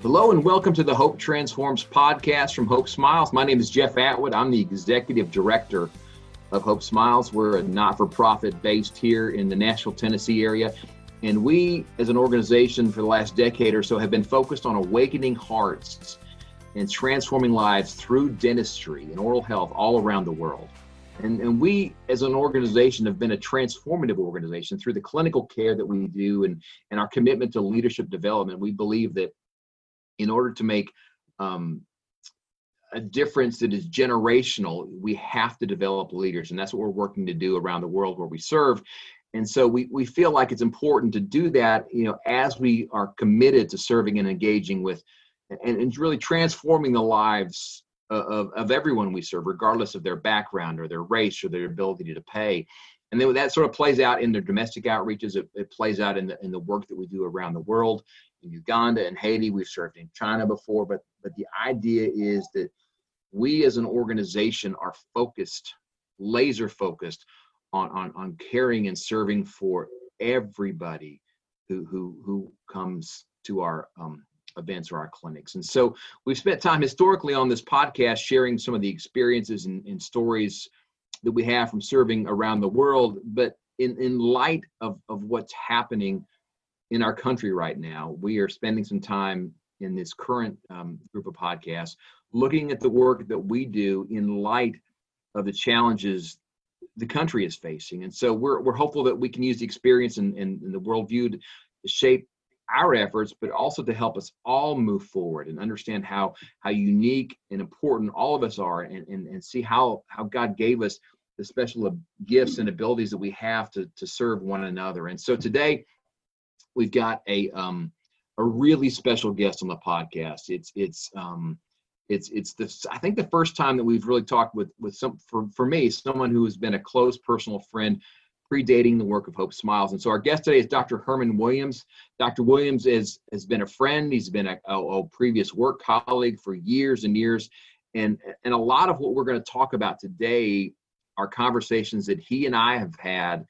Hello and welcome to the Hope Transforms podcast from Hope Smiles. My name is Jeff Atwood. I'm the executive director of Hope Smiles. We're a not-for-profit based here in the Nashville, Tennessee area. And we, as an organization for the last decade or so, have been focused on awakening hearts and transforming lives through dentistry and oral health all around the world. And we, as an organization, have been a transformative organization through the clinical care that we do and our commitment to leadership development. We believe that in order to make a difference that is generational, we have to develop leaders. And that's what we're working to do around the world where we serve. And so we feel like it's important to do that, as we are committed to serving and engaging with and really transforming the lives of everyone we serve, regardless of their background or their race or their ability to pay. And then that sort of plays out in their domestic outreaches. It plays out in the work that we do around the world. In Uganda and Haiti, we've served in China before, but the idea is that we as an organization are laser focused on caring and serving for everybody who comes to our events or our clinics. And so we've spent time historically on this podcast sharing some of the experiences and stories that we have from serving around the world. But in light of what's happening in our country right now, we are spending some time in this current group of podcasts looking at the work that we do in light of the challenges the country is facing. And so we're hopeful that we can use the experience and the worldview to shape our efforts, but also to help us all move forward and understand how unique and important all of us are and see how God gave us the special gifts and abilities that we have to serve one another. And so today we've got a really special guest on the podcast. It's I think the first time that we've really talked with for me, someone who has been a close personal friend predating the work of Hope Smiles. And so our guest today is Dr. Herman Williams. Dr. Williams has been a friend. He's been a previous work colleague for years and years. And a lot of what we're going to talk about today are conversations that he and I have had,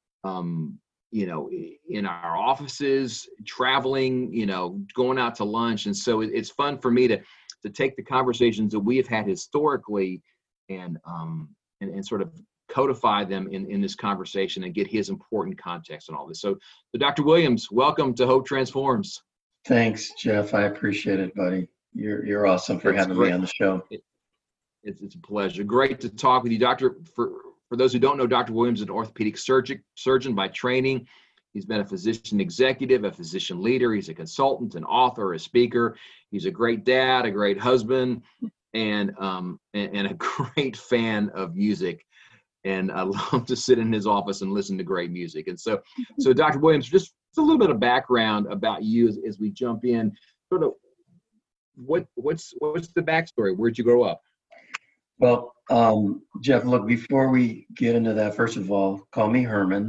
in our offices, traveling, going out to lunch. And so it's fun for me to take the conversations that we have had historically and sort of codify them in this conversation and get his important context on all this. So Dr. Williams, welcome to Hope Transforms. Thanks, Jeff. I appreciate it, buddy. You're awesome for having me on the show. It's a pleasure. Great to talk with you, Doctor. For those who don't know, Dr. Williams is an orthopedic surgeon by training. He's been a physician executive, a physician leader. He's a consultant, an author, a speaker. He's a great dad, a great husband, and a great fan of music. And I love to sit in his office and listen to great music. And so Dr. Williams, just a little bit of background about you as we jump in. Sort of what's the backstory? Where'd you grow up? Well, Jeff, look, before we get into that, first of all, call me Herman.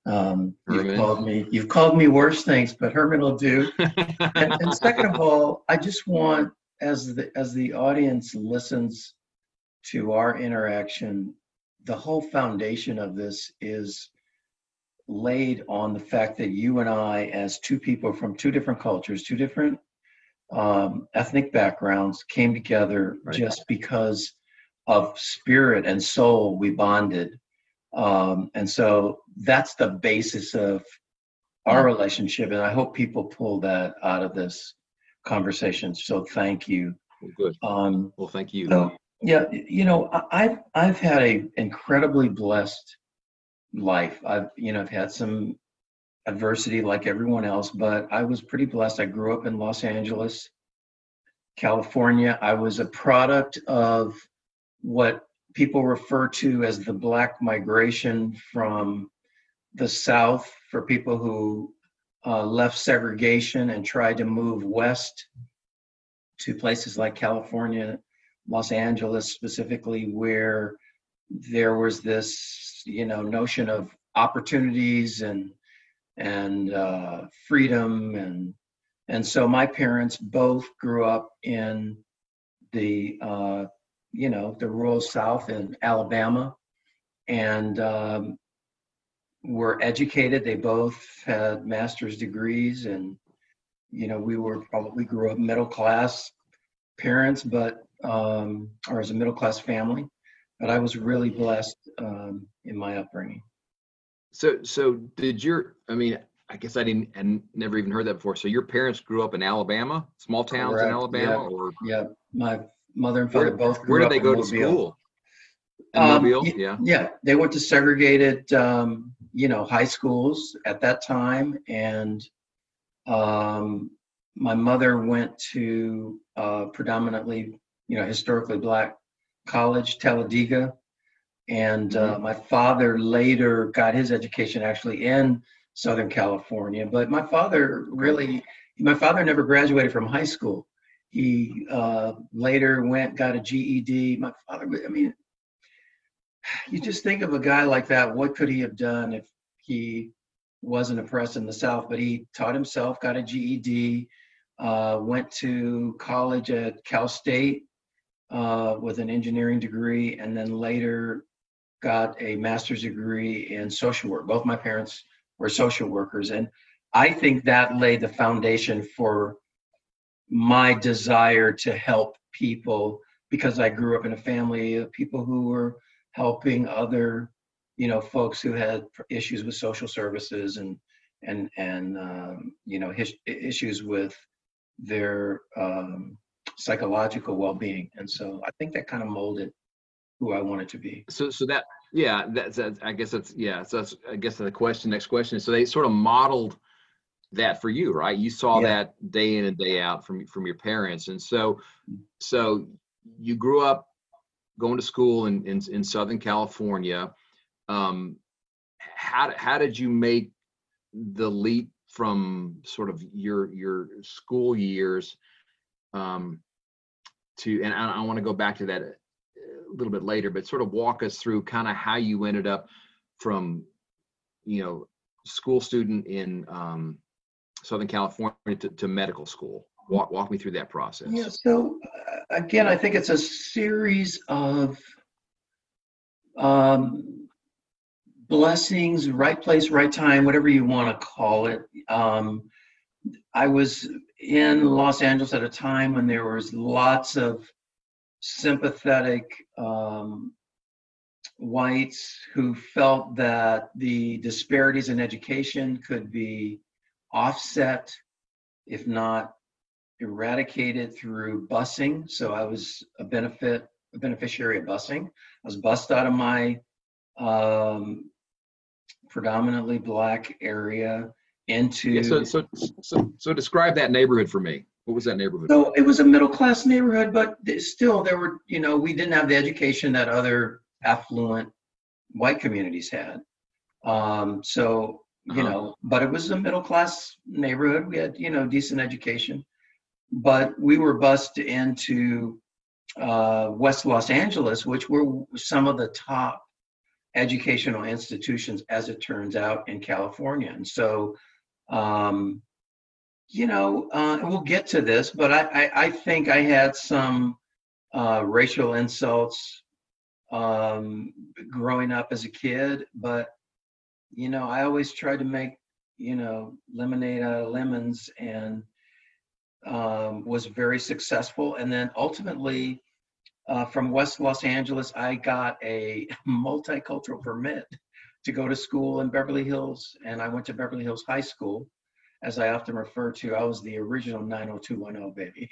Herman. You've called me worse things, but Herman will do. and second of all, I just want, as the audience listens to our interaction, the whole foundation of this is laid on the fact that you and I, as two people from two different cultures, two different ethnic backgrounds, came together just because of spirit and soul. We bonded. And so that's the basis of our relationship. And I hope people pull that out of this conversation. So thank you. Good. Well, thank you. Yeah, I've had an incredibly blessed life. I've had some adversity like everyone else, but I was pretty blessed. I grew up in Los Angeles, California. I was a product of what people refer to as the Black migration from the South, for people who left segregation and tried to move west to places like California, Los Angeles specifically, where there was this, notion of opportunities and freedom, and so my parents both grew up in the the rural South in Alabama, and were educated. They both had master's degrees, and we grew up middle class parents, but or as a middle class family, but I was really blessed in my upbringing. So did I mean, I guess and never even heard that before. So your parents grew up in Alabama, small towns in Correct. Alabama, Yeah. or Yeah. My mother and father where both where grew did up they in go to Mobile. school? In Mobile? Yeah, Yeah. yeah, they went to segregated, high schools at that time, and um, my mother went to predominantly, historically black college, Talladega, and Hmm. my father later got his education actually in Southern California. But Okay. my father never graduated from high school. He later got a GED. My father, I mean, you just think of a guy like that. What could he have done if he wasn't oppressed in the South? But he taught himself, got a GED, went to college at Cal State with an engineering degree, and then later got a master's degree in social work. Both my parents were social workers. And I think that laid the foundation for my desire to help people because I grew up in a family of people who were helping other, folks who had issues with social services and issues with their psychological well-being. And so I think that kind of molded who I wanted to be. So that yeah, that's I guess that's yeah. So that's I guess the next question is, so they sort of modeled that for you, right? You saw Yeah. that day in and day out from your parents, and so you grew up going to school in Southern California. Um, how did you make the leap from sort of your school years um, and I want to go back to that a little bit later, but sort of walk us through kind of how you ended up from school student in Southern California to medical school. Walk me through that Yeah. process. So again, I think it's a series of um, blessings, right place, right time, whatever you want to call it. I was in Los Angeles at a time when there was lots of sympathetic whites who felt that the disparities in education could be offset, if not eradicated, through busing. So I was a beneficiary of busing. I was bused out of my um, predominantly black area Yeah. So into. so so describe that neighborhood for me. What was that neighborhood So like? it was a middle class neighborhood, but still there were, we didn't have the education that other affluent white communities had. So, Uh-huh. but it was a middle class neighborhood. We had, decent education, but we were bused into West Los Angeles, which were some of the top educational institutions, as it turns out, in California. And so, um, we'll get to this, but I think I had some racial insults growing up as a kid, but I always tried to make lemonade out of lemons, and was very successful. And then ultimately, from West Los Angeles, I got a multicultural permit to go to school in Beverly Hills, and I went to Beverly Hills High School. As I often refer to, I was the original 90210 baby.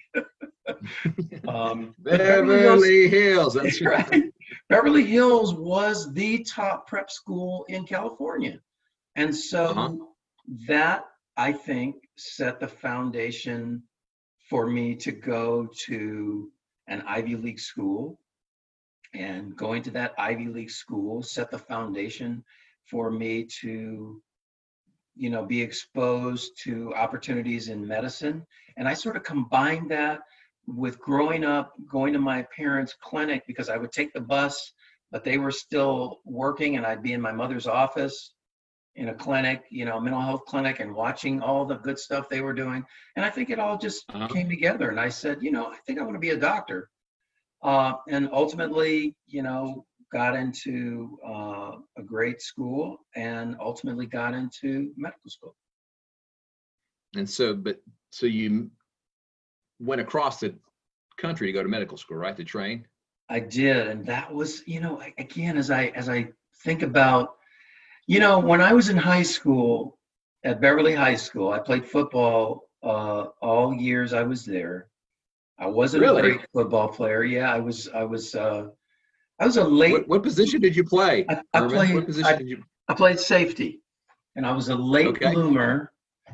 But Beverly Hills, Beverly Hills. That's right. Beverly Hills was the top prep school in California. And uh-huh. so that, I think, set the foundation for me to go to an Ivy League school. And going to that Ivy League school set the foundation for me to, be exposed to opportunities in medicine. And I sort of combined that with growing up, going to my parents' clinic, because I would take the bus, but they were still working, and I'd be in my mother's office in a clinic, mental health clinic, and watching all the good stuff they were doing. And I think it all just Uh-huh. came together. And I said, I think I want to be a doctor. And ultimately, got into a great school, and ultimately got into medical school. And so you went across the country to go to medical school, right? To train. I did, and that was, again, as I think about, when I was in high school at Beverly High School, I played football all years I was there. I wasn't a Really? great football player. Yeah, I was a late. What position did you play, I Herman? What played position did you? I played safety, and I was a late Okay. bloomer.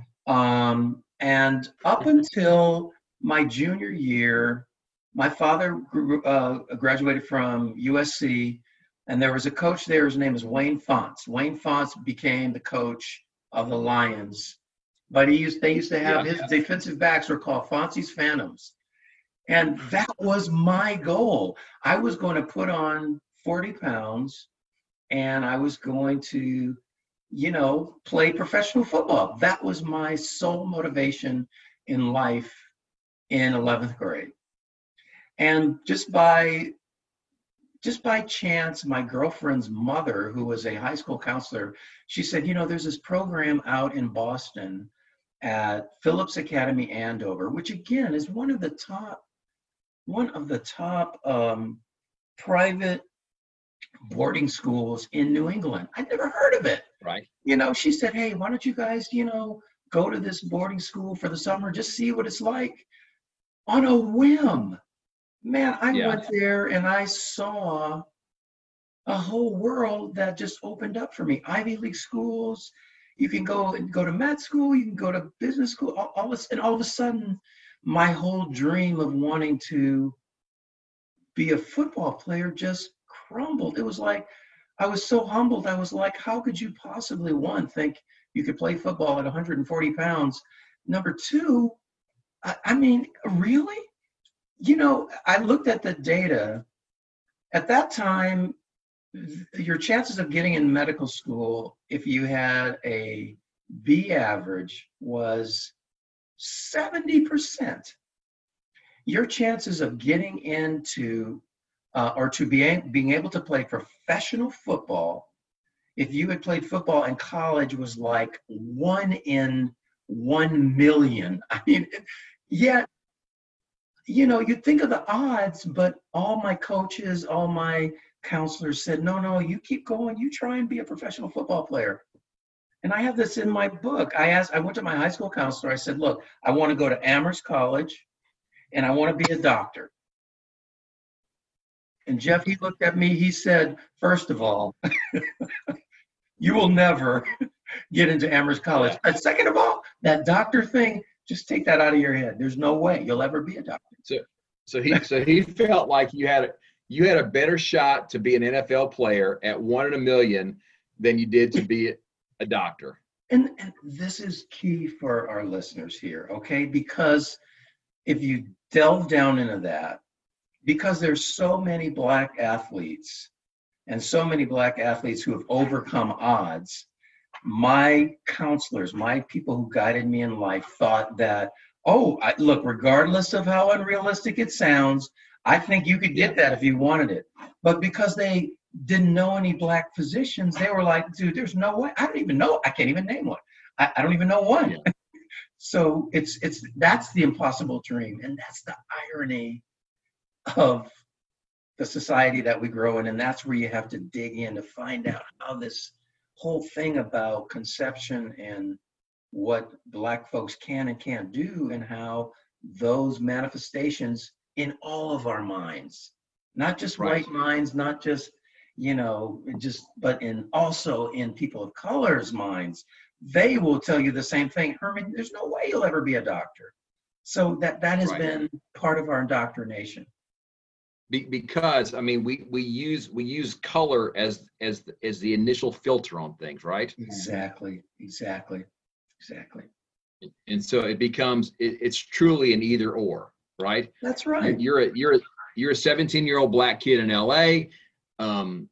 And up until my junior year, my father graduated from USC, and there was a coach there. His name was Wayne Fonts. Wayne Fonts became the coach of the Lions, but they used to have his defensive backs were called Fontes's Phantoms. And that was my goal. I was going to put on 40 pounds and I was going to, play professional football. That was my sole motivation in life in 11th grade. And just by chance, my girlfriend's mother, who was a high school counselor, she said, there's this program out in Boston at Phillips Academy Andover, which again is one of the top private boarding schools in New England. I'd never heard of it. Right. She said, hey, why don't you guys, go to this boarding school for the summer, just see what it's like. On a whim. Man, I went there and I saw a whole world that just opened up for me. Ivy League schools, you can go to med school, you can go to business school, all this, and all of a sudden, my whole dream of wanting to be a football player just crumbled. It was like, I was so humbled. I was like, how could you possibly, one, think you could play football at 140 pounds? Number two, I mean, really? I looked at the data. At that time, your chances of getting in medical school, if you had a B average, was 70%. Your chances of getting into or to being able to play professional football, if you had played football in college, was like 1 in 1 million. I mean, yet, you think of the odds, but all my coaches, all my counselors said, no, you keep going. You try and be a professional football player. And I have this in my book. I went to my high school counselor. I said, look, I want to go to Amherst College and I want to be a doctor. And Jeff, he looked at me, he said, first of all, you will never get into Amherst College. Yeah. And second of all, that doctor thing, just take that out of your head. There's no way you'll ever be a doctor. So he felt like you had a better shot to be an NFL player at 1 in a million than you did to be a doctor. And this is key for our listeners here, okay? Because if you delve down into that, because there's so many black athletes and so many black athletes who have overcome odds, my counselors, my people who guided me in life thought that, look, regardless of how unrealistic it sounds, I think you could get that if you wanted it. But because they didn't know any black physicians, they were like, dude, there's no way. I don't even know. I can't even name one. I don't even know one. Yeah. So that's the impossible dream. And that's the irony of the society that we grow in. And that's where you have to dig in to find out how this whole thing about conception and what black folks can and can't do, and how those manifestations in all of our minds, not just white minds, not just, but also in people of color's minds, they will tell you the same thing. Herman, there's no way you'll ever be a doctor. So that has been part of our indoctrination. Because I mean, we use color as the initial filter on things, right? Exactly. And so it becomes it's truly an either or, right? That's right. You're a 17-year-old black kid in LA, and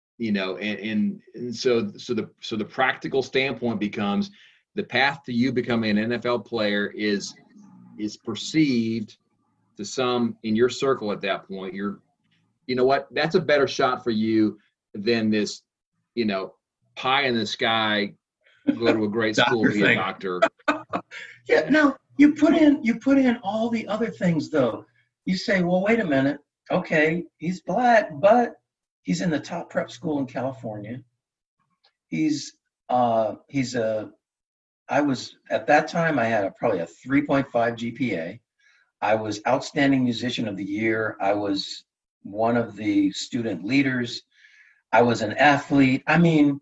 so the practical standpoint becomes the path to you becoming an NFL player is perceived to some in your circle at that point. That's a better shot for you than this, pie in the sky, go to a great school, be a doctor. Yeah, no, you put in all the other things though. You say, well, wait a minute. Okay, he's black, but he's in the top prep school in California. He's a I was at that time I had probably a 3.5 GPA. I was outstanding musician of the year. I was one of the student leaders. I was an athlete. I mean,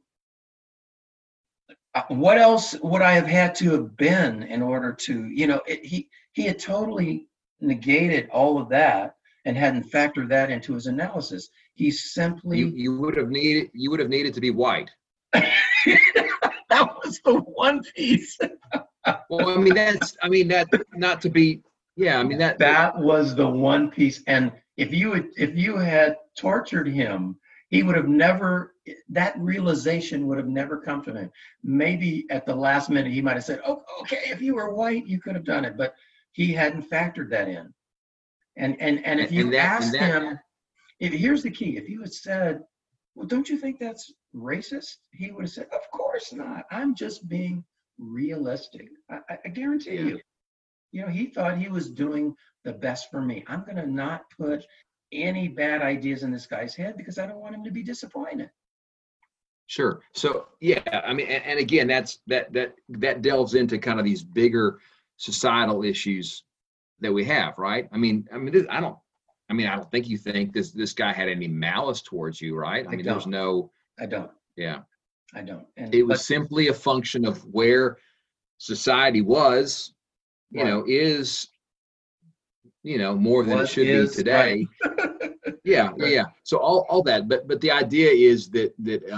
what else would I have had to have been in order to, he had totally negated all of that and hadn't factored that into his analysis. He simply You would have needed to be white. that was the one piece. Well, that not to be, yeah, I mean That was the one piece. And if you had tortured him, he would have never, that realization would have never come to him. Maybe at the last minute he might have said, oh, okay, if you were white, you could have done it. But he hadn't factored that in. And if you asked him, here's the key, if you had said, well, don't you think that's racist? He would have said, of course not. I'm just being realistic. I guarantee you. He thought he was doing the best for me. I'm going to not put any bad ideas in this guy's head because I don't want him to be disappointed. Sure. So yeah, I mean, and again, that delves into kind of these bigger societal issues that we have, right? I don't think you think this guy had any malice towards you, right? I don't. Yeah. I don't. It was simply a function of where society was, is, more than it should be today. Right. Yeah. Right. Yeah. So all that, but the idea is that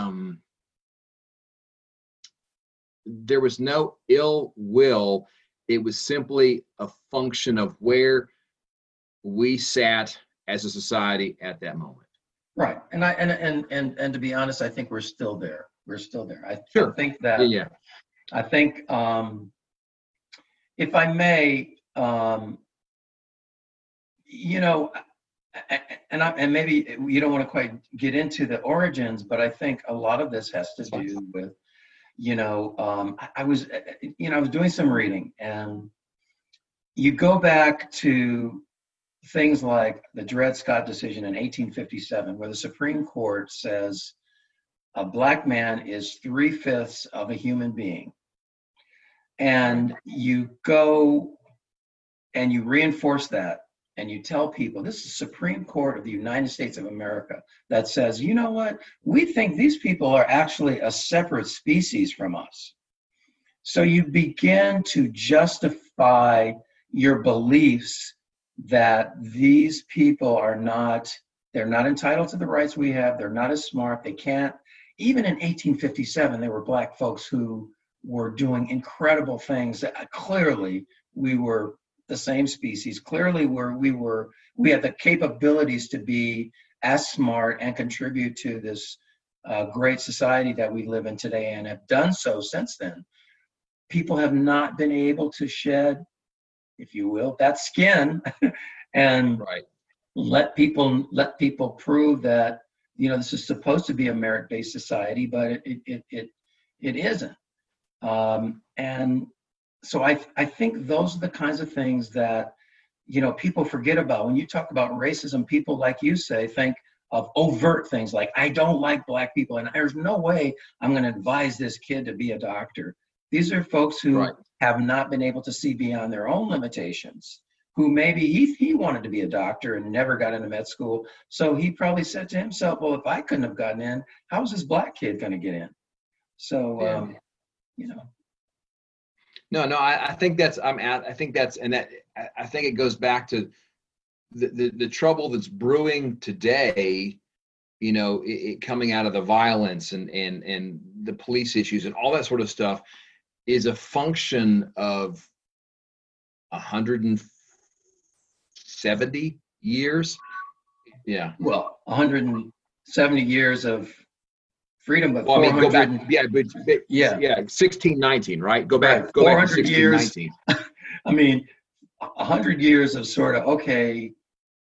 there was no ill will. It was simply a function of where we sat as a society at that moment. Right. And to be honest, I think we're still there. I think that. Yeah. I think, if I may, and maybe you don't want to quite get into the origins, but I think a lot of this has to do with, I was doing some reading, and you go back to things like the Dred Scott decision in 1857, where the Supreme Court says a black man is 3/5 of a human being. And you go and you reinforce that, and you tell people, this is the Supreme Court of the United States of America that says, you know what, we think these people are actually a separate species from us. So you begin to justify your beliefs that these people they're not entitled to the rights we have, they're not as smart, they can't. Even in 1857, there were black folks who were doing incredible things. Clearly, we were the same species. Clearly, we had the capabilities to be as smart and contribute to this great society that we live in today, and have done so since then. People have not been able to shed, if you will, that skin and right. let people prove that this is supposed to be a merit-based society, but it isn't. And so I think those are the kinds of things that, people forget about. When you talk about racism, people, like you say, think of overt things like, I don't like black people, and there's no way I'm going to advise this kid to be a doctor. These are folks who have not been able to see beyond their own limitations, who maybe he wanted to be a doctor and never got into med school. So he probably said to himself, well, if I couldn't have gotten in, how's this black kid going to get in? So, No, I think that's, I think it goes back to the trouble that's brewing today, it coming out of the violence and the police issues and all that sort of stuff is a function of 170 years. Yeah. Well, 170 years of freedom, but well, 400, go back, 1619, right? Go back, right. Go back to 1619. Years, 100 years of sort of, okay,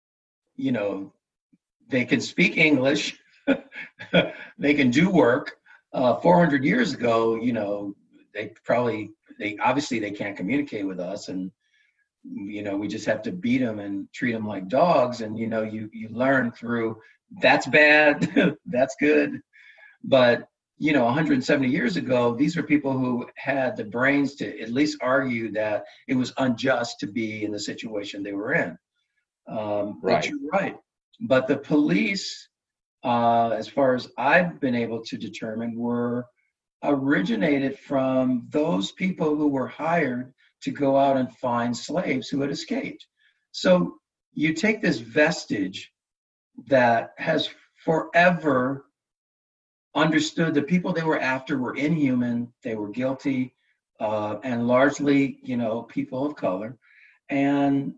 they can speak English, they can do work. 400 years ago, they probably they obviously they can't communicate with us, and we just have to beat them and treat them like dogs. And you learn through that's bad, that's good. But 170 years ago, these are people who had the brains to at least argue that it was unjust to be in the situation they were in. But Right. you're right. But the police, as far as I've been able to determine, were originated from those people who were hired to go out and find slaves who had escaped. So you take this vestige that has forever understood the people they were after were inhuman, they were guilty, and largely, people of color. And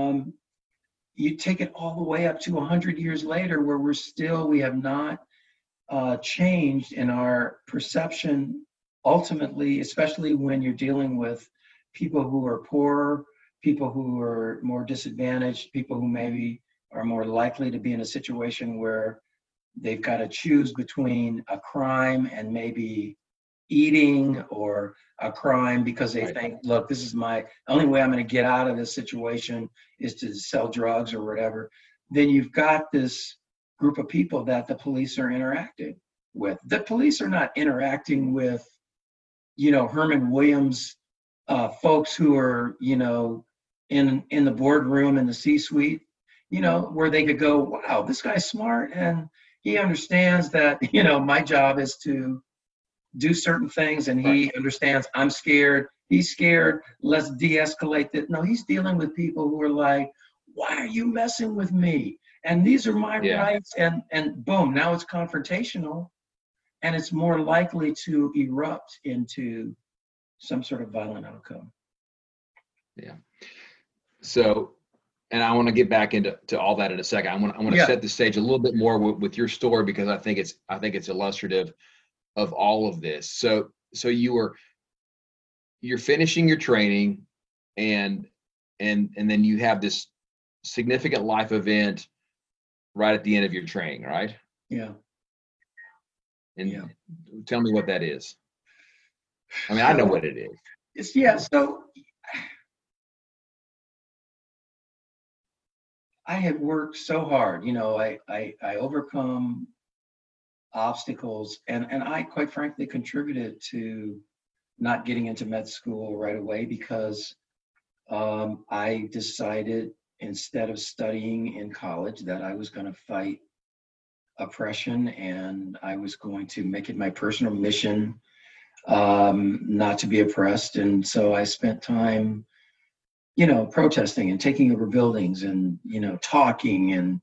you take it all the way up to 100 years later, where we have not changed in our perception, ultimately, especially when you're dealing with people who are poorer, people who are more disadvantaged, people who maybe are more likely to be in a situation where they've got to choose between a crime and maybe eating, or a crime because they think, look, this is the only way I'm going to get out of this situation is to sell drugs or whatever. Then you've got this group of people that the police are interacting with. The police are not interacting with, Herman Williams folks who are, in the boardroom in the C-suite, where they could go, wow, this guy's smart and he understands that, my job is to do certain things, and he understands I'm scared, he's scared, let's de-escalate that. No, he's dealing with people who are like, why are you messing with me? And these are my rights, and boom, now it's confrontational, and it's more likely to erupt into some sort of violent outcome. Yeah. So, and I want to get back into all that in a second. I want to set the stage a little bit more with your story, because I think it's illustrative of all of this. So you're finishing your training, and then you have this significant life event right at the end of your training, right? Yeah. And tell me what that is. I mean, I know what it is. So I had worked so hard, I overcome obstacles, and I quite frankly contributed to not getting into med school right away, because I decided, instead of studying in college, that I was going to fight oppression, and I was going to make it my personal mission not to be oppressed. And so I spent time protesting and taking over buildings, and talking, and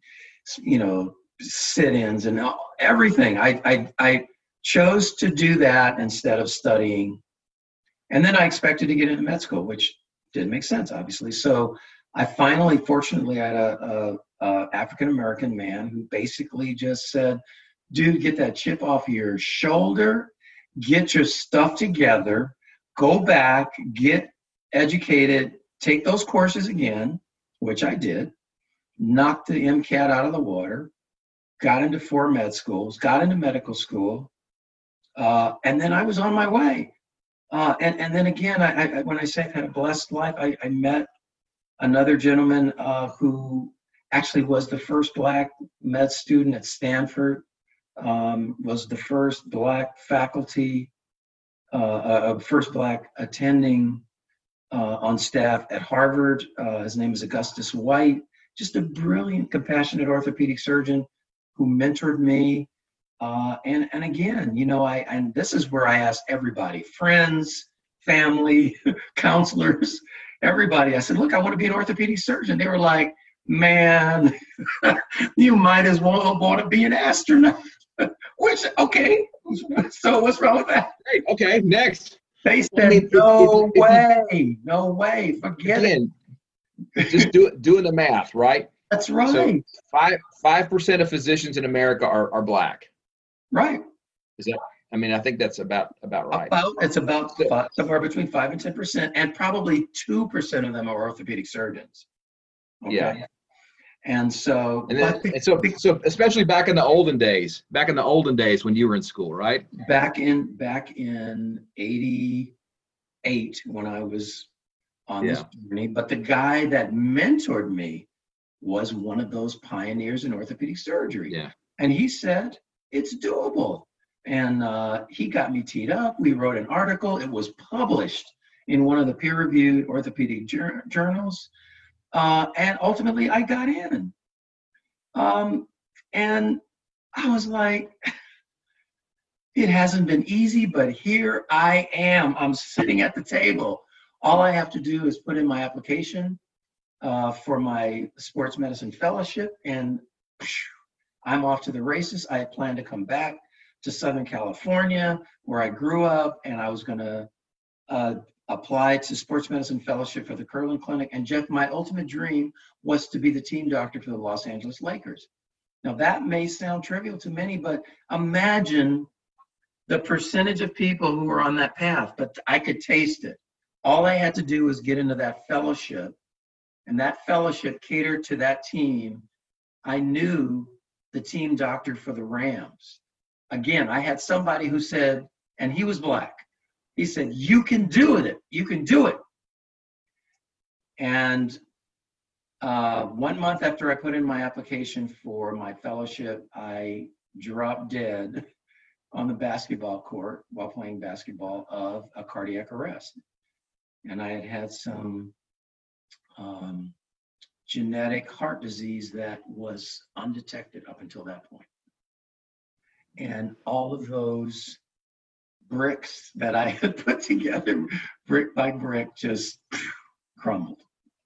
sit-ins and everything. I chose to do that instead of studying. And then I expected to get into med school, which didn't make sense, obviously. So I finally, fortunately, I had a African-American man who basically just said, dude, get that chip off your shoulder, get your stuff together, go back, get educated, take those courses again, which I did, knocked the MCAT out of the water, got into 4 med schools, got into medical school, and then I was on my way. And then again, I when I say I've had a blessed life, I met another gentleman who actually was the first Black med student at Stanford, was the first Black faculty, first Black attending on staff at Harvard. His name is Augustus White, just a brilliant, compassionate orthopedic surgeon who mentored me. And again, and this is where I asked everybody, friends, family, counselors, everybody. I said, look, I want to be an orthopedic surgeon. They were like, man, you might as well want to be an astronaut. Which, okay, so what's wrong with that? Okay, next. They said, no way, forget it. Just doing the math, right? That's right. So 5% of physicians in America are Black. Right. Is that? I mean, I think that's about right. It's about somewhere between 5 and 10%, and probably 2% of them are orthopedic surgeons. Okay? Yeah. And so, so especially back in the olden days when you were in school, right? Back in 80, 8 when I was on this Yeah. journey. But the guy that mentored me was one of those pioneers in orthopedic surgery. Yeah. And he said, it's doable. And he got me teed up. We wrote an article. It was published in one of the peer-reviewed orthopedic journals. And ultimately, I got in. And I was like, it hasn't been easy, but here I am. I'm sitting at the table. All I have to do is put in my application for my sports medicine fellowship, and I'm off to the races. I plan to come back to Southern California, where I grew up, and I was going to apply to sports medicine fellowship for the Curling Clinic. And Jeff, my ultimate dream was to be the team doctor for the Los Angeles Lakers. Now, that may sound trivial to many, but imagine the percentage of people who were on that path, but I could taste it. All I had to do was get into that fellowship, and that fellowship catered to that team. I knew the team doctor for the Rams. Again, I had somebody who said, and he was Black, he said, you can do it. You can do it. And 1 month after I put in my application for my fellowship, I dropped dead on the basketball court while playing basketball of a cardiac arrest. And I had had some genetic heart disease that was undetected up until that point. And all of those bricks that I had put together, brick by brick, just crumbled.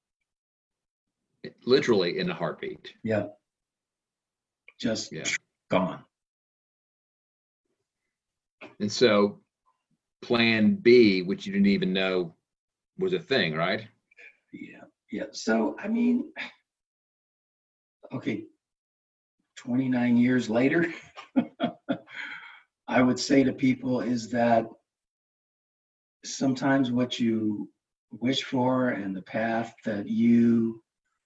Literally in a heartbeat. Yeah. Just gone. And so plan B, which you didn't even know was a thing, right? Yeah. So, I mean, okay, 29 years later, I would say to people is that sometimes what you wish for and the path that you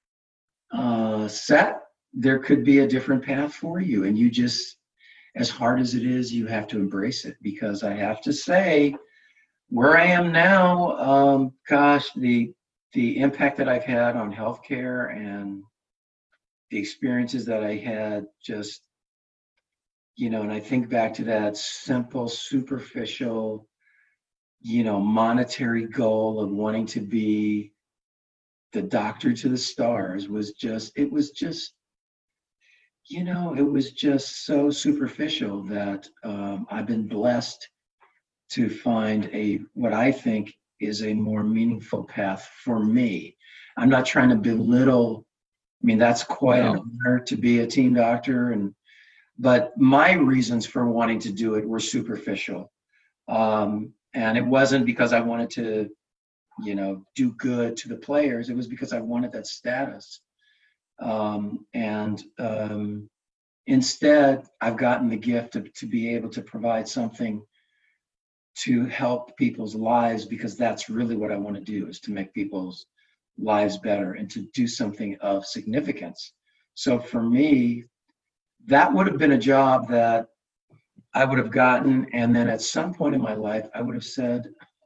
set, there could be a different path for you. And you just, as hard as it is, you have to embrace it, because I have to say, where I am now, gosh, the impact that I've had on healthcare and the experiences that I had, just, and I think back to that simple, superficial, monetary goal of wanting to be the doctor to the stars it was just so superficial that I've been blessed to find what I think is a more meaningful path for me. I'm not trying to belittle. I mean, that's quite an honor to be a team doctor, but my reasons for wanting to do it were superficial. And it wasn't because I wanted to, do good to the players. It was because I wanted that status. Instead, I've gotten the gift to be able to provide something to help people's lives, because that's really what I want to do, is to make people's lives better and to do something of significance. So for me, that would have been a job that I would have gotten, and then at some point in my life, I would have said,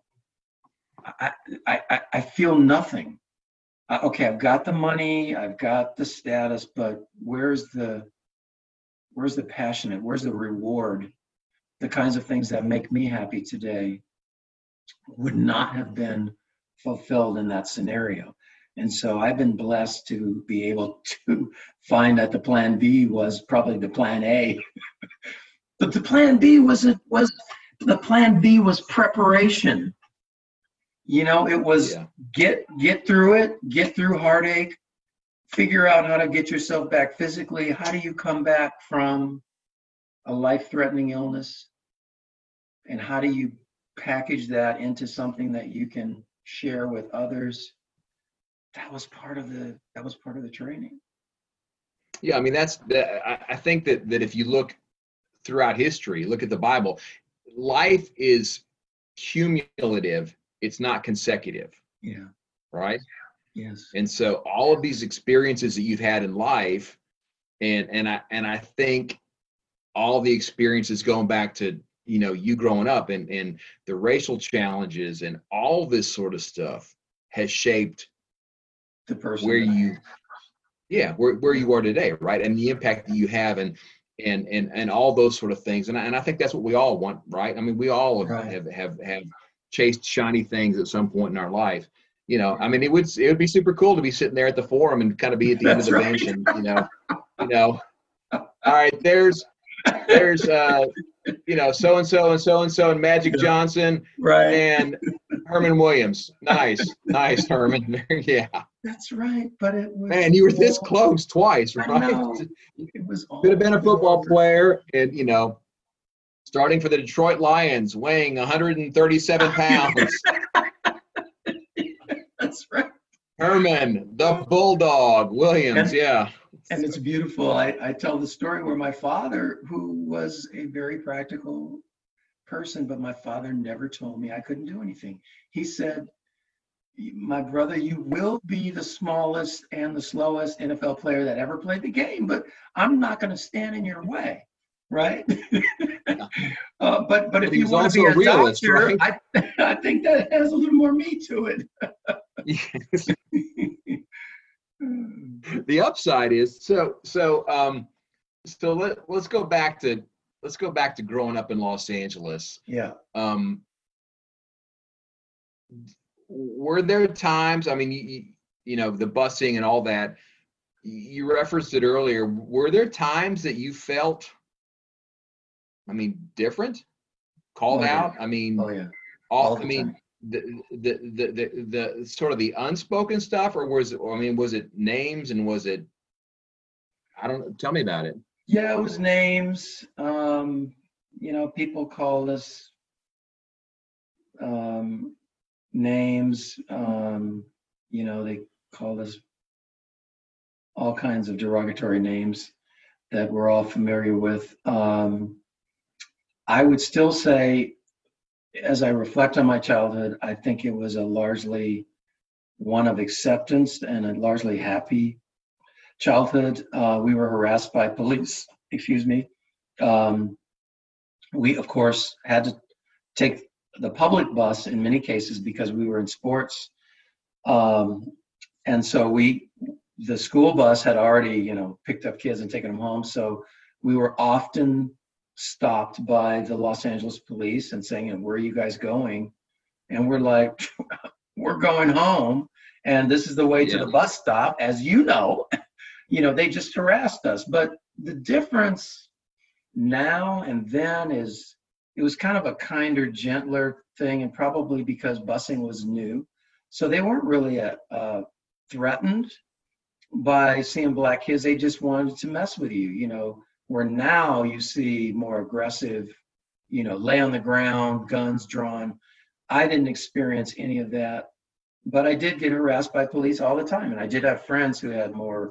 I feel nothing. Okay, I've got the money, I've got the status, but where's the passion? Where's the reward? The kinds of things that make me happy today would not have been fulfilled in that scenario. And so I've been blessed to be able to find that the plan B was probably the plan A. But the plan B was preparation. It was get through it, get through heartache, figure out how to get yourself back physically. How do you come back from a life-threatening illness? And how do you package that into something that you can share with others? That was part of the training. Yeah, I mean, I think that if you look throughout history, look at the Bible, life is cumulative. It's not consecutive. Yeah. Right? Yes. And so all of these experiences that you've had in life, and I think all the experiences going back to you growing up, and the racial challenges and all this sort of stuff has shaped The person where that I you am. where you are today, right? And the impact that you have, and all those sort of things. And I think that's what we all want, right? I mean, we all Right. have chased shiny things at some point in our life. I mean, it would be super cool to be sitting there at the forum and kind of be at the end of That's the right. bench, and all right, there's so and so and so and so and Magic Johnson Right. and Herman Williams. Nice, Herman. Yeah. That's right. But it was Man, you were this close twice, I right? know. It was all Could have been a football over. player, and starting for the Detroit Lions, weighing 137 pounds. That's right. Herman, the Bulldog, Williams, yeah. And it's beautiful. I tell the story where my father, who was a very practical person, but my father never told me I couldn't do anything. He said, my brother, you will be the smallest and the slowest NFL player that ever played the game, but I'm not going to stand in your way, right? But if he you was want to also be a a realist, doctor, right? I think that has a little more meat to it. The upside is let's go back to growing up in Los Angeles. Yeah. Were there times, I mean, the busing and all that, you referenced it earlier, were there times that you felt, I mean, different, called out? I mean, yeah. All the time. The sort of the unspoken stuff, or was it names, and was it, I don't know, tell me about it. Yeah, it was names. People called us names. They called us all kinds of derogatory names that we're all familiar with. I would still say, as I reflect on my childhood, I think it was a largely one of acceptance and a largely happy childhood. We were harassed by police, excuse me. We, of course, had to take the public bus in many cases because we were in sports. And so the school bus had already, picked up kids and taken them home. So we were often stopped by the Los Angeles police and saying, where are you guys going? And we're like, we're going home. And this is the way to the bus stop, as you know. They just harassed us. But the difference now and then is it was kind of a kinder, gentler thing, and probably because busing was new. So they weren't really threatened by seeing black kids. They just wanted to mess with you, where now you see more aggressive, lay on the ground, guns drawn. I didn't experience any of that, but I did get harassed by police all the time. And I did have friends who had more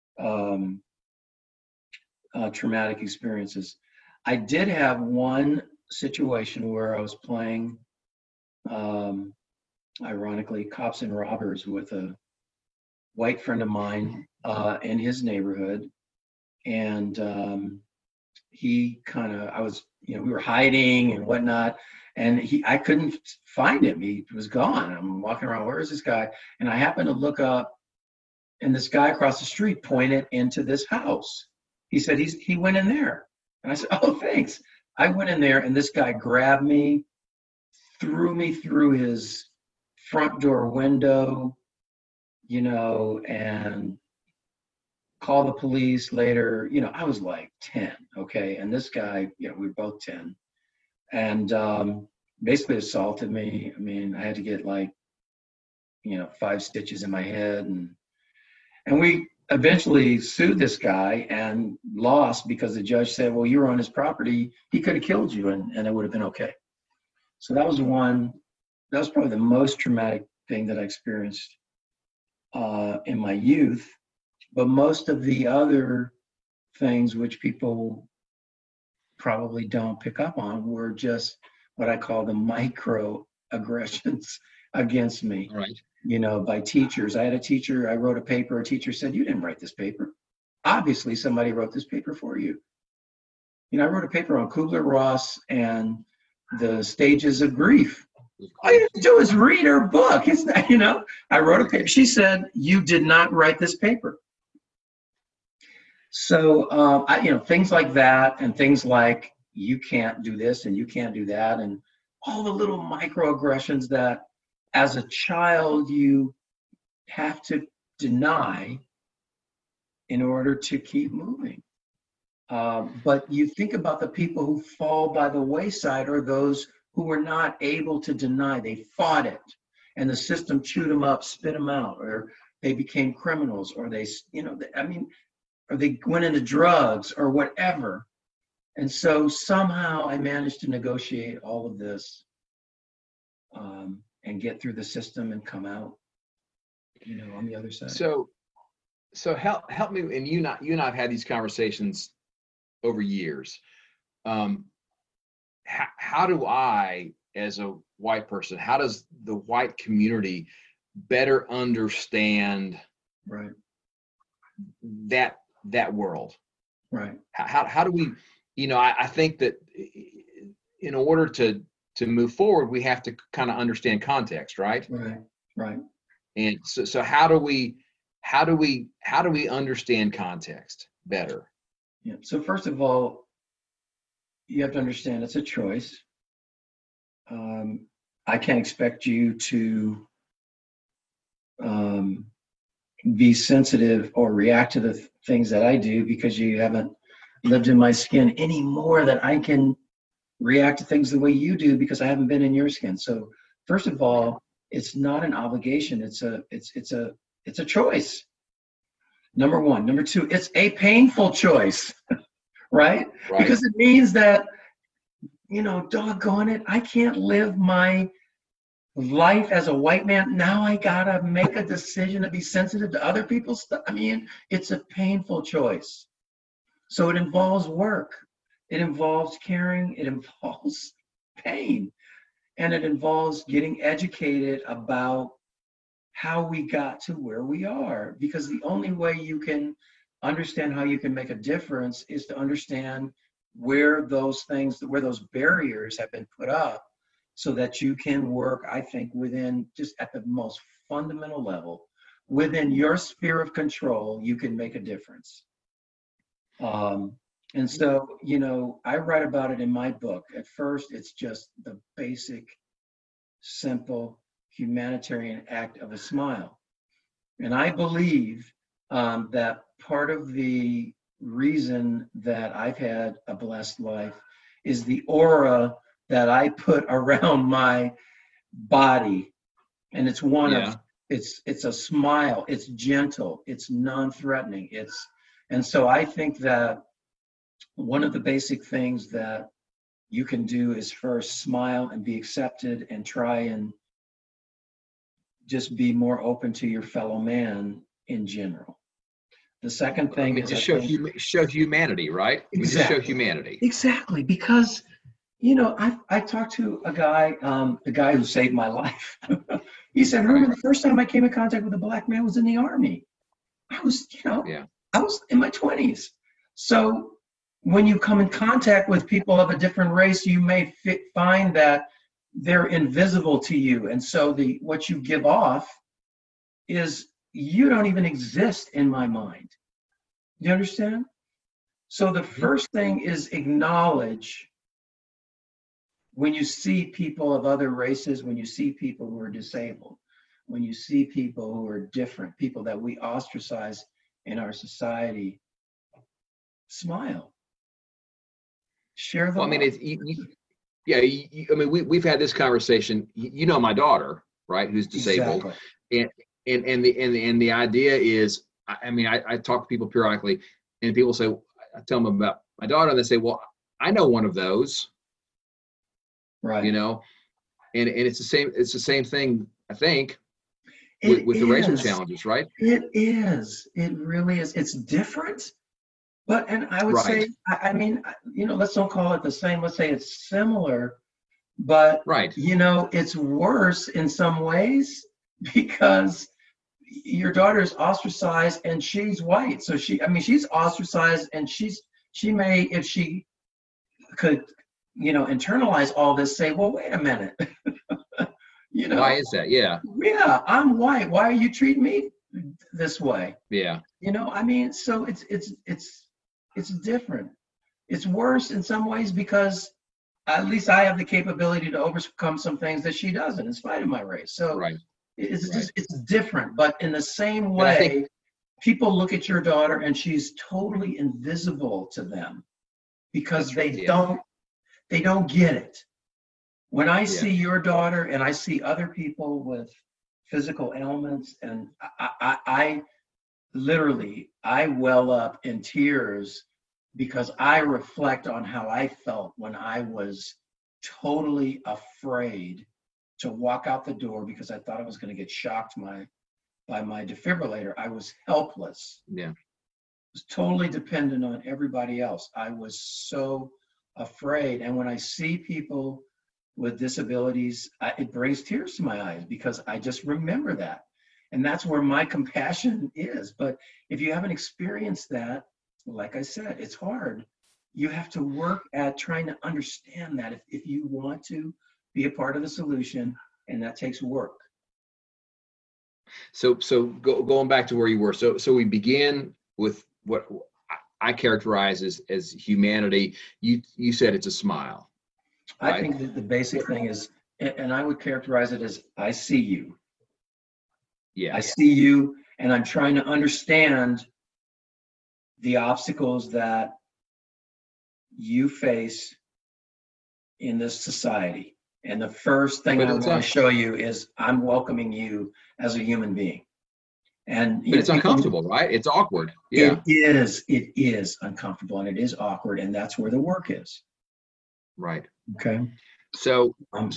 traumatic experiences. I did have one situation where I was playing, ironically, cops and robbers with a white friend of mine in his neighborhood. And we were hiding and whatnot. And I couldn't find him. He was gone. I'm walking around, where is this guy? And I happened to look up, and this guy across the street pointed into this house. He said he went in there. And I said, oh, thanks. I went in there, and this guy grabbed me, threw me through his front door window, and called the police later. I was like 10, okay? And this guy, we were both 10. And basically assaulted me. I mean, I had to get 5 stitches in my head. And we eventually sued this guy and lost because the judge said, well, you were on his property. He could have killed you, and it would have been okay. So that was probably the most traumatic thing that I experienced in my youth. But most of the other things which people probably don't pick up on were just what I call the microaggressions against me. Right. By teachers. I had a teacher, I wrote a paper, a teacher said, you didn't write this paper. Obviously somebody wrote this paper for you. I wrote a paper on Kubler-Ross and the stages of grief. All you have to do is read her book. It's not, I wrote a paper. She said, "You did not write this paper." So, things like that, and things like you can't do this and you can't do that, and all the little microaggressions that as a child you have to deny in order to keep moving. But you think about the people who fall by the wayside, or those who were not able to deny. They fought it, and the system chewed them up, spit them out, or they became criminals, or or they went into drugs or whatever. And so somehow I managed to negotiate all of this and get through the system and come out, on the other side. So help me, and you and I have had these conversations over years. How do I, as a white person, how does the white community better understand right that world? Right. How do we, I think that in order to move forward, we have to kind of understand context, right? Right. And so how do we understand context better? Yeah. So first of all, you have to understand it's a choice. I can't expect you to be sensitive or react to the things that I do, because you haven't lived in my skin any more than I can react to things the way you do, because I haven't been in your skin. So first of all, it's not an obligation. It's a choice. Number one. Number two, it's a painful choice, right? Because it means that, doggone it, I can't live my life as a white man. Now I gotta make a decision to be sensitive to other people's stuff. It's a painful choice. So it involves work. It involves caring. It involves pain. And it involves getting educated about how we got to where we are. Because the only way you can understand how you can make a difference is to understand where those barriers have been put up, so that you can work, I think, within, just at the most fundamental level, within your sphere of control, you can make a difference. And so, I write about it in my book. At first, it's just the basic, simple humanitarian act of a smile. And I believe that part of the reason that I've had a blessed life is the aura that I put around my body. And it's it's a smile, it's gentle, it's non-threatening. And so I think that one of the basic things that you can do is first smile and be accepted, and try and just be more open to your fellow man in general. The second thing is just show humanity, right? Exactly. Just show humanity. Exactly, because I talked to a guy, the guy who saved my life. He said, "Herman, the first time I came in contact with a black man was in the Army. I was, I was in my 20s. So when you come in contact with people of a different race, you may find that they're invisible to you. And so what you give off is, you don't even exist in my mind." Do you understand? So the first thing is acknowledge when you see people of other races, when you see people who are disabled, when you see people who are different, people that we ostracize in our society, smile. Share the love. We've had this conversation. My daughter, right, who's disabled. Exactly. And the idea is, I talk to people periodically, and people say, I tell them about my daughter, and they say, "Well, I know one of those." Right. And it's the same thing, I think, with the racial challenges, right? It is. It really is. It's different, and I would say, let's don't call it the same. Let's say it's similar, but it's worse in some ways, because your daughter is ostracized and she's white. So she's ostracized, and she may, if she could, internalize all this, say, well, wait a minute. Why is that? Yeah. Yeah, I'm white. Why are you treating me this way? Yeah. So it's different. It's worse in some ways because at least I have the capability to overcome some things that she doesn't, in spite of my race. So Right. it's different. But in the same way, people look at your daughter and she's totally invisible to them because they don't get it. When I see your daughter and I see other people with physical ailments, and I literally well up in tears because I reflect on how I felt when I was totally afraid to walk out the door because I thought I was going to get shocked by my defibrillator. I was helpless. Yeah. I was totally dependent on everybody else. I was so afraid. And when I see people with disabilities, it brings tears to my eyes because I just remember that. And that's where my compassion is. But if you haven't experienced that, like I said, it's hard. You have to work at trying to understand that if you want to be a part of the solution, and that takes work. So going back to where you were, so we began with what I characterize as humanity. You said it's a smile. Right? I think that the basic thing is, and I would characterize it as, I see you. Yeah. I see you, and I'm trying to understand the obstacles that you face in this society. And the first thing I want to show you is I'm welcoming you as a human being. And but it's uncomfortable, right? It's awkward. Yeah. It is uncomfortable and it is awkward, and that's where the work is. Right. Okay. So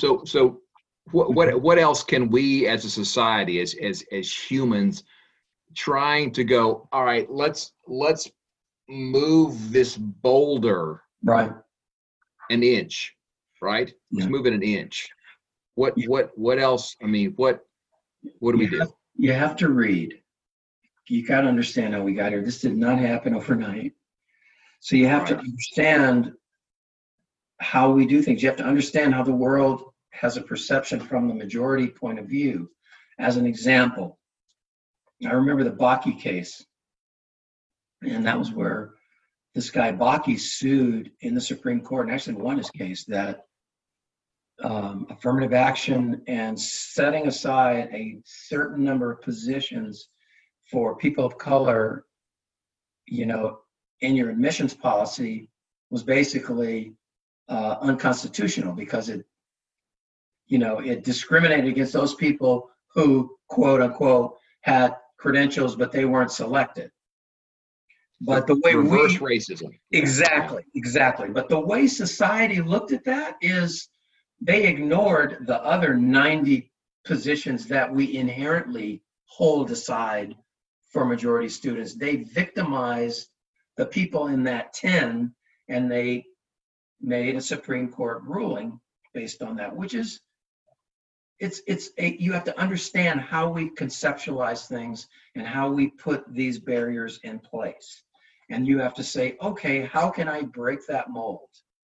what else can we as a society, as humans, trying to go, all right, let's move this boulder right an inch, right? Let's move it an inch. What else? I mean, what do we do? You have to read. You got to understand how we got here. This did not happen overnight. So you have to understand how we do things. You have to understand how the world has a perception from the majority point of view. As an example, I remember the Bakke case. And that was where this guy Bakke sued in the Supreme Court and actually won his case that affirmative action and setting aside a certain number of positions for people of color, in your admissions policy was basically unconstitutional because it discriminated against those people who, quote unquote, had credentials, but they weren't selected. But the way reverse racism. Exactly. But the way society looked at that is they ignored the other 90 positions that we inherently hold aside for majority students. They victimized the people in that 10, and they made a Supreme Court ruling based on that, which is, you have to understand how we conceptualize things and how we put these barriers in place. And you have to say, okay, how can I break that mold?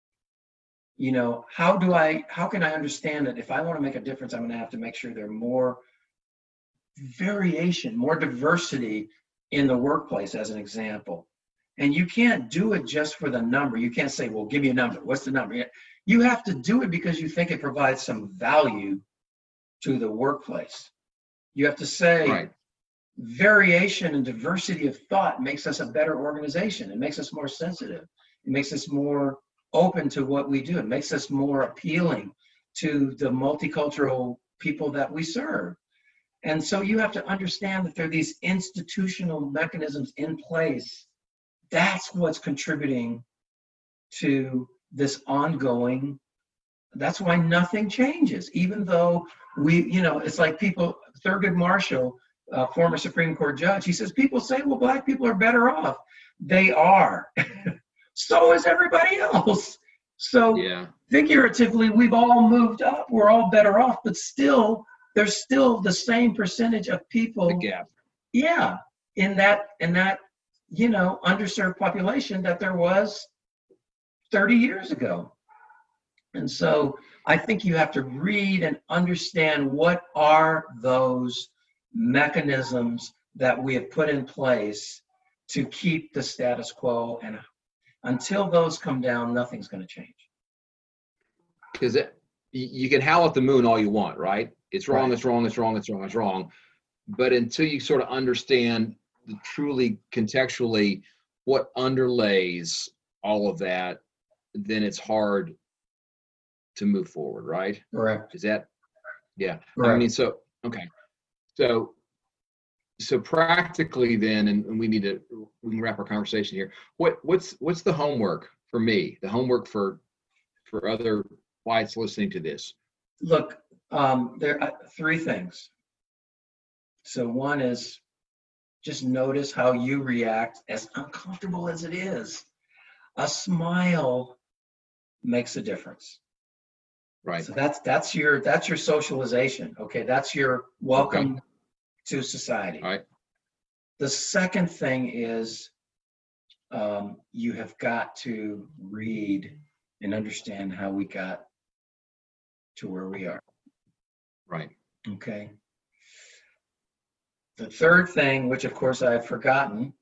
How can I understand that if I want to make a difference, I'm going to have to make sure there's more variation, more diversity in the workplace, as an example. And you can't do it just for the number. You can't say, well, give me a number. What's the number? You have to do it because you think it provides some value to the workplace. You have to say, variation and diversity of thought makes us a better organization. It makes us more sensitive. It makes us more open to what we do. It makes us more appealing to the multicultural people that we serve. And so you have to understand that there are these institutional mechanisms in place. That's what's contributing to this ongoing. That's why nothing changes, even though it's like people, Thurgood Marshall, former Supreme Court judge, he says, people say, well, Black people are better off. They are. So is everybody else. So figuratively, we've all moved up. We're all better off, but still, there's still the same percentage of people. The gap. Yeah, in that underserved population that there was 30 years ago. And so I think you have to read and understand what are those mechanisms that we have put in place to keep the status quo. And until those come down, nothing's going to change. Because you can howl at the moon all you want, right? It's wrong, Right. it's wrong, it's wrong, it's wrong, it's wrong. But until you sort of understand truly contextually what underlays all of that, then it's hard to move forward, right? Correct. Is that, yeah. Correct. I mean, so, okay. So practically then, and we can wrap our conversation here. What's the homework for me? The homework for other whites listening to this? Look, there are three things. So one is just notice how you react, as uncomfortable as it is. A smile makes a difference. Right. So that's your socialization. Okay, that's your welcome to society. All right. The second thing is you have got to read and understand how we got to where we are. Right. Okay. The third thing, which of course I've forgotten.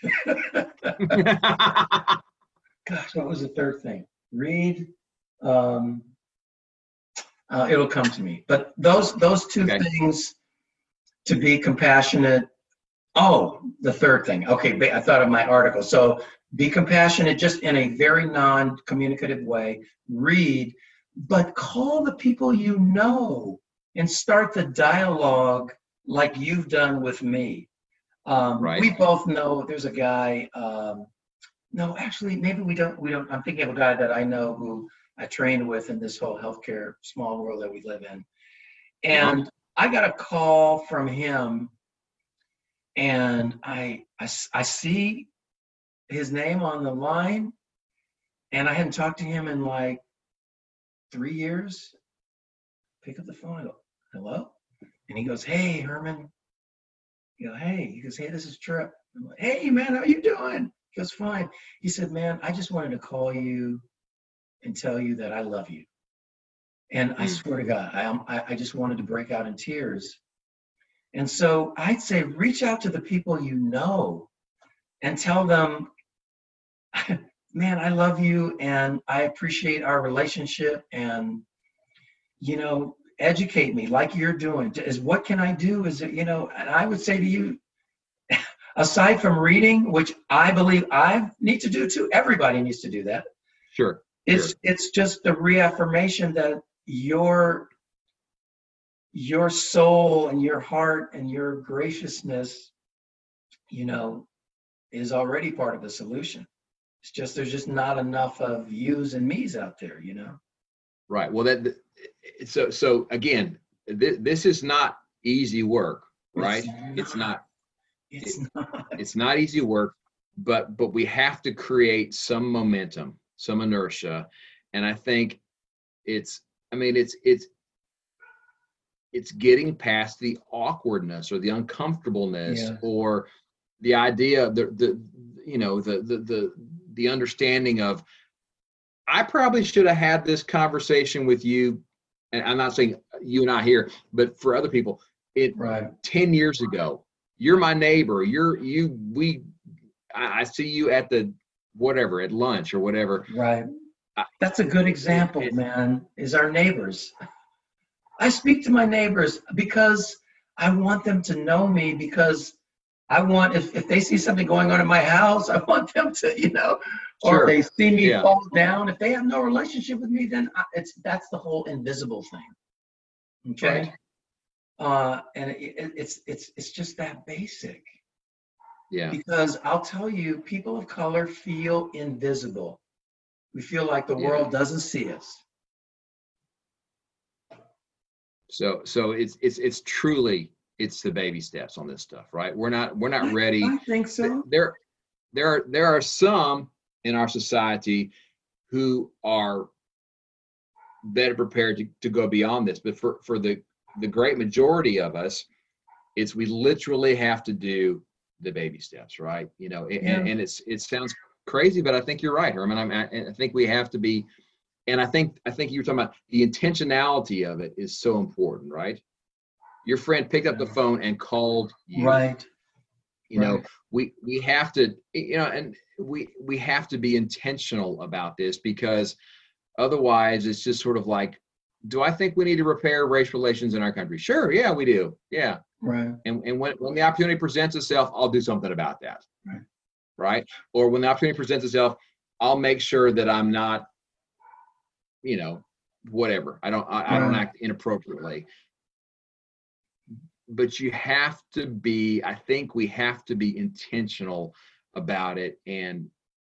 Gosh, what was the third thing? Read. It'll come to me. But those two things, to be compassionate. Oh, the third thing. Okay, I thought of my article. So be compassionate just in a very non-communicative way. Read, but call the people you know and start the dialogue like you've done with me. Right. We both know there's a guy. No, actually, maybe we don't. I'm thinking of a guy that I know who I trained with in this whole healthcare small world that we live in. And I got a call from him, and I see his name on the line, and I hadn't talked to him in like 3 years. Pick up the phone. I go, hello? And he goes, hey, Herman. You know, hey. He goes, hey, this is Trip. I'm like, hey, man, how you doing? He goes, fine. He said, man, I just wanted to call you and tell you that I love you. And I swear to God, I just wanted to break out in tears. And so I'd say reach out to the people you know and tell them, man, I love you and I appreciate our relationship, and, you know, educate me like you're doing. Is what can I do? Is it, you know, and I would say to you, aside from reading, which I believe I need to do too, everybody needs to do that. Sure. It's just the reaffirmation that your soul and your heart and your graciousness, you know, is already part of the solution. It's just there's just not enough of yous and me's out there, you know. Right. Well, so again, this is not easy work, right? It's not. It's not easy work, but we have to create some momentum, some inertia, and I think it's getting past the awkwardness or the uncomfortableness or the idea, the understanding of, I probably should have had this conversation with you, and I'm not saying you and I here, but for other people, 10 years ago. You're my neighbor. I see you at the whatever, at lunch or whatever. Right. That's a good example, man, is our neighbors. I speak to my neighbors because I want them to know me, because I want, if they see something going on in my house, I want them to, you know, or they see me fall down. If they have no relationship with me, then that's the whole invisible thing. Okay. Right. And it's just that basic. Yeah. Because I'll tell you, people of color feel invisible. We feel like the world doesn't see us. So it's truly, it's the baby steps on this stuff, right? We're not ready. I think so. There are some in our society who are better prepared to go beyond this, but for the great majority of us, we literally have to do the baby steps, right? You know, and it sounds crazy, but I think you're right, Herman. I think we have to be, and I think you were talking about the intentionality of it is so important, right? Your friend picked up the phone and called you. Right. You know, we have to, and we have to be intentional about this, because otherwise it's just sort of like, do I think we need to repair race relations in our country? Sure. Yeah, we do. Yeah. Right. And when the opportunity presents itself, I'll do something about that. Right. Or when the opportunity presents itself, I'll make sure that I'm not, whatever. I don't act inappropriately. But you have to be, I think we have to be intentional about it, and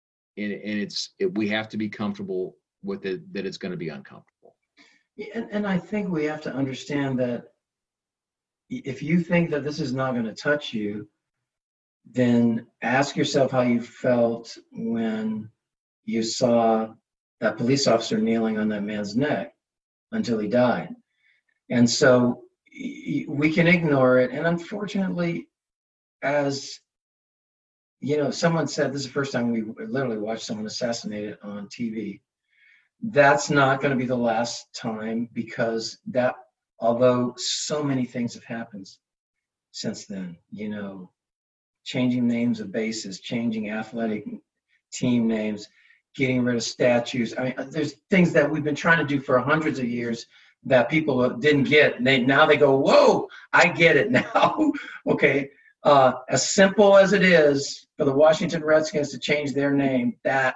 we have to be comfortable with it, that it's going to be uncomfortable. And I think we have to understand that if you think that this is not going to touch you, then ask yourself how you felt when you saw that police officer kneeling on that man's neck until he died. And so we can ignore it. And unfortunately, as someone said, this is the first time we literally watched someone assassinated on TV. That's not going to be the last time, because although so many things have happened since then, changing names of bases, changing athletic team names, getting rid of statues. I mean, there's things that we've been trying to do for hundreds of years that people didn't get. And now they go, whoa, I get it now. Okay. As simple as it is for the Washington Redskins to change their name, that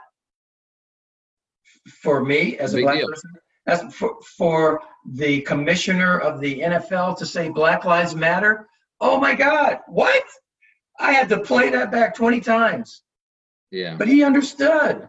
for me as a black person, that's for the commissioner of the NFL to say Black Lives Matter. Oh my God, what? I had to play that back 20 times. Yeah. But he understood.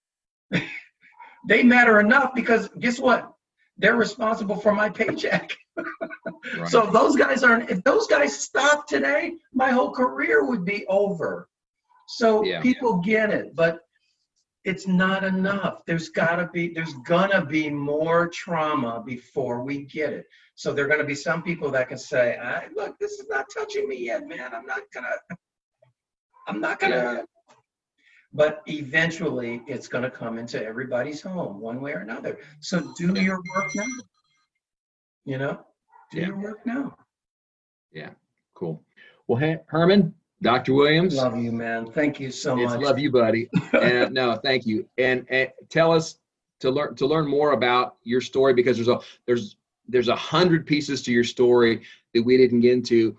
They matter enough, because guess what? They're responsible for my paycheck. Right. So if those guys stopped today, my whole career would be over. So people get it, but it's not enough. There's gonna be more trauma before we get it. So there are gonna be some people that can say, look, this is not touching me yet, man. I'm not gonna. But eventually it's gonna come into everybody's home one way or another. So do your work now. Do your work now. Yeah, cool. Well, Herman, Dr. Williams. Love you, man. Thank you so much. Love you, buddy. And no, thank you. And tell us to learn more about your story, because there's 100 pieces to your story that we didn't get into.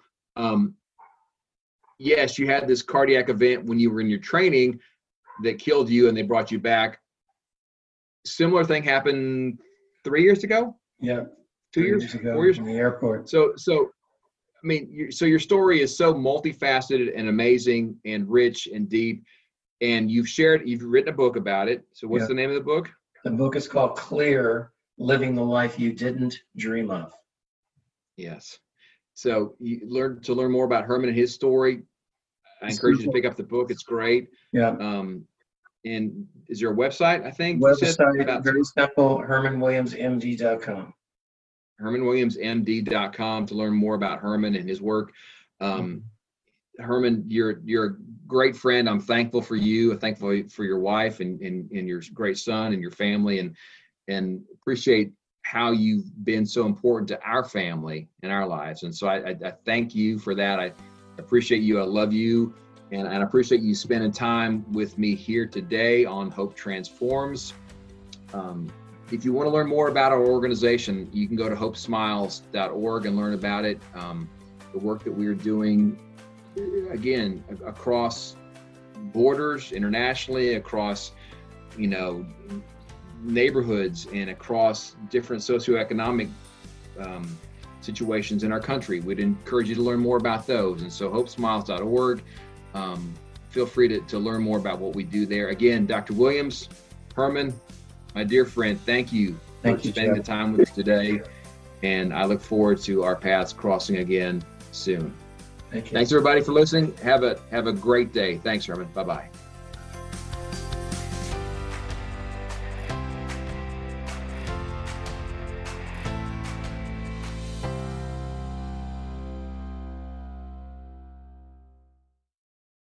Yes, you had this cardiac event when you were in your training that killed you, and they brought you back. Similar thing happened 3 years ago? Yeah. 2 years ago, 4 years in the airport. So I mean, so your story is so multifaceted and amazing and rich and deep, and you've written a book about it. So what's the name of the book? The book is called Clear: Living the Life You Didn't Dream of. Yes. So you learn more about Herman and his story. I encourage you to pick up the book. It's great. Yeah. And is there a website, I think? Website, very simple, HermanWilliamsMD.com. HermanWilliamsMD.com to learn more about Herman and his work. Herman, you're a great friend. I'm thankful for you. I'm thankful for your wife and your great son and your family, and appreciate how you've been so important to our family and our lives. And so I thank you for that. I appreciate you. I love you. And I appreciate you spending time with me here today on Hope Transforms. If you want to learn more about our organization, you can go to hopesmiles.org and learn about it. The work that we're doing, again, across borders, internationally, across, neighborhoods, and across different socioeconomic situations in our country. We'd encourage you to learn more about those. And so hopesmiles.org. Feel free to learn more about what we do there. Again, Dr. Williams, Herman, my dear friend, thank you for spending the time with us today. And I look forward to our paths crossing again soon. Thank you. Thanks everybody for listening. Have a great day. Thanks, Herman. Bye-bye.